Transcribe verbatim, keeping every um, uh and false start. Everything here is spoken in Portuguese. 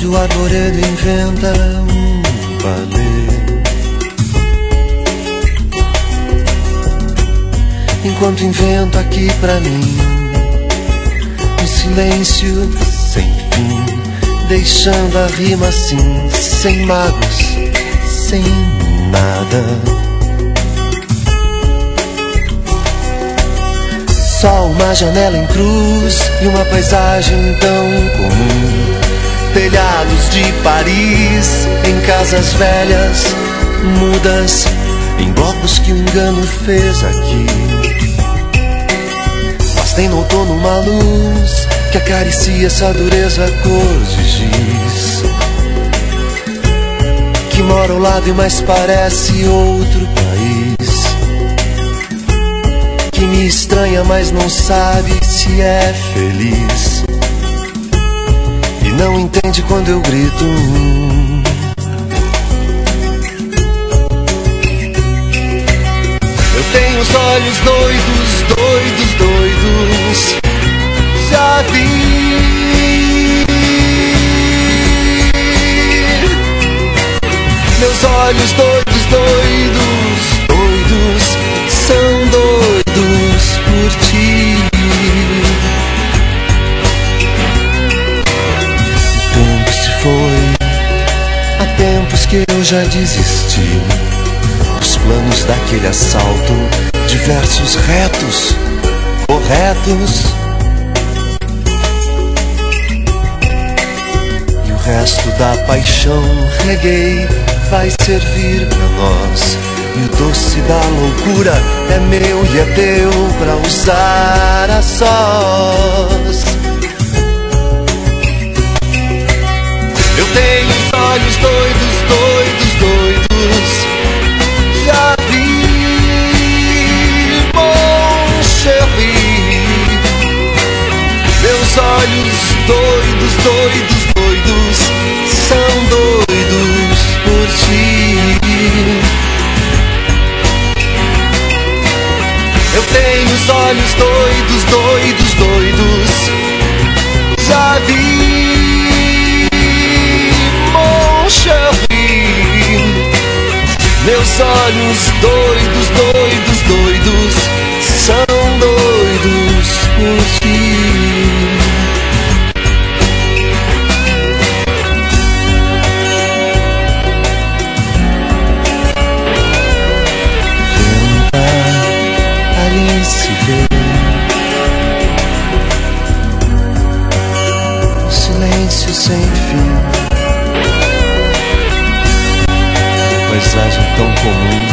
Enquanto o arvoredo inventa um balé, enquanto invento aqui pra mim um silêncio sem fim, deixando a rima assim, sem magos, sem nada. Só uma janela em cruz e uma paisagem tão comum. Telhados de Paris, em casas velhas, mudas, em blocos que o engano fez aqui. Mas tem no outono uma luz que acaricia essa dureza cor de giz, que mora ao lado e mais parece outro país, que me estranha mas não sabe se é feliz, e não entende quando eu grito. Eu tenho os olhos doidos, doidos, doidos, já vi. Meus olhos doidos, doidos, doidos, são doidos por ti. O tempo se foi, há tempos que eu já desisti. Os planos daquele assalto, de versos retos, corretos, e o resto da paixão reguei vai servir pra nós. E o doce da loucura é meu e é teu pra usar a sós. Eu tenho os olhos doidos, doidos, doidos, já vi, mon chéri. Meus olhos doidos, doidos, doidos, são doidos por ti. Eu tenho os olhos doidos, doidos, doidos, já vi, mon chéri. Meus olhos doidos, doidos, doidos, são doidos por ti. Se vê um silêncio sem fim, paisagem tão comum.